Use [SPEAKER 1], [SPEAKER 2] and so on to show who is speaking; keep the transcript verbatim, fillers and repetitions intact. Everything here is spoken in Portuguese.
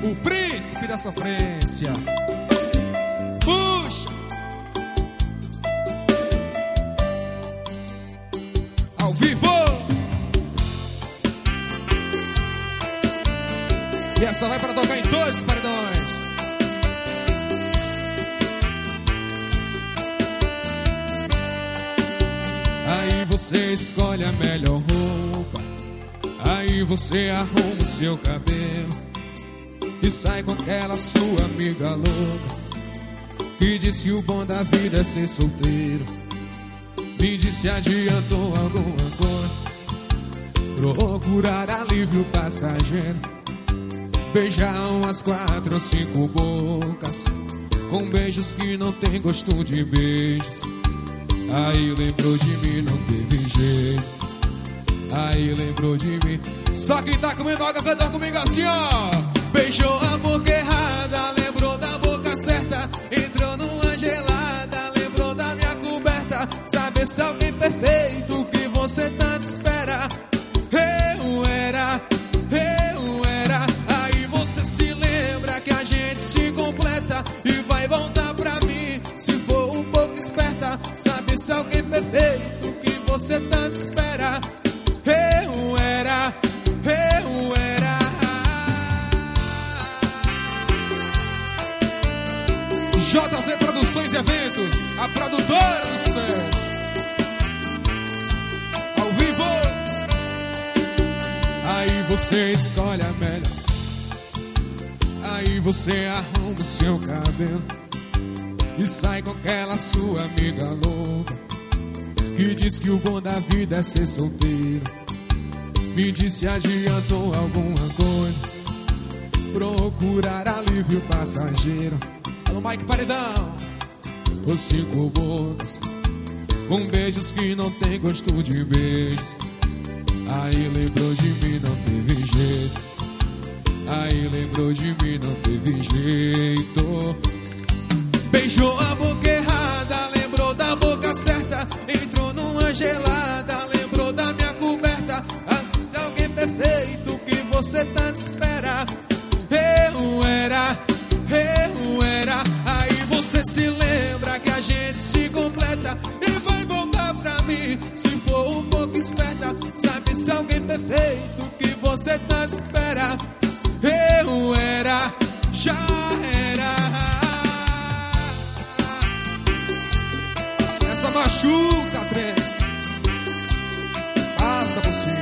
[SPEAKER 1] o príncipe da sofrência. Puxa! Ao vivo! E essa vai para tocar em todos os paredões. Aí você escolhe a melhor roupa, aí você arruma o seu cabelo e sai com aquela sua amiga louca que diz que o bom da vida é ser solteiro. Me disse se adiantou alguma coisa, procurar alívio passageiro, beijar umas quatro ou cinco bocas com beijos que não tem gosto de beijos. Aí lembrou de mim, não teve jeito. Aí lembrou de mim. Só quem tá comendo água canta comigo assim, ó. Beijou a boca errada, lembrou da boca certa. Entrou numa gelada, lembrou da minha coberta. Sabe se alguém perfeito que você tanto espera. Eu era, eu era. Aí você se lembra que a gente se completa e vai voltar pra mim se for um pouco esperta. Sabe se alguém perfeito que você tanto espera. Eu era, eu era. J Z Produções e Eventos, a produtora do sucesso. Ao vivo. Aí você escolhe a melhor, aí você arruma o seu cabelo e sai com aquela sua amiga louca que diz que o bom da vida é ser solteiro. Me disse se adiantou alguma coisa, procurar alívio passageiro. Alô, Mike Paredão. Os cinco bocas com beijos que não tem gosto de beijos. Aí lembrou de mim, não teve jeito. Aí lembrou de mim, não teve jeito. Beijou a boca errada, lembrou da boca certa. Entrou numa gelada, lembrou da minha coberta. Ah, se alguém perfeito que você tanto espera. Eu era, eu era. Aí você se lembra que a gente se completa e vai voltar pra mim se for um pouco esperta. Sabe se alguém perfeito que você tanto espera. Eu era, já era. Essa machuca, trem. Passa por cima.